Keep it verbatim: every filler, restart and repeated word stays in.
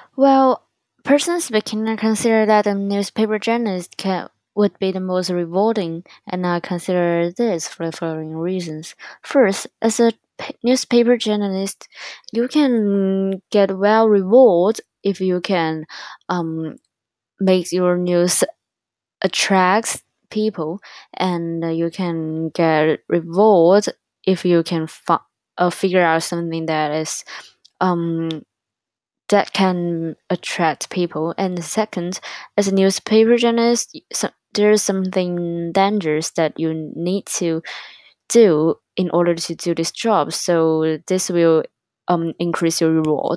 Well, personally speaking, I consider that a newspaper journalist can would be the most rewarding, and I consider this for the following reasons. First, as a p- newspaper journalist, you can get well reward if you can um, make your news attracts people, and uh, you can get reward if you can fi- uh, figure out something that is um that can attract people. And second, as a newspaper journalist, so there's something dangerous that you need to do in order to do this job. So this will um increase your reward.